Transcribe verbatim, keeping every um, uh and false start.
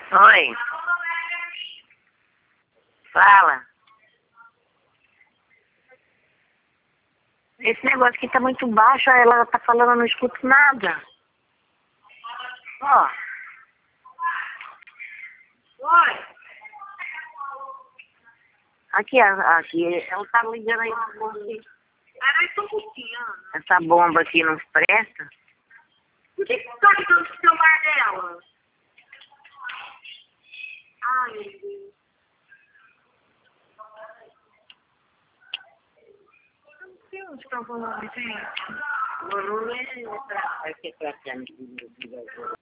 Oi. Fala. Esse negócio aqui tá muito baixo, ela tá falando, eu não escuto nada. Ó. Oi. Aqui, a- aqui, ela tá ligando aí uma bomba aqui. Peraí só um pouquinho, Ana. Essa bomba aqui não presta? Por que você tá ligando pro celular dela? Ai, meu Deus. Eu não sei onde tá o volume, gente. O volume é pra... Vai ser pra cá.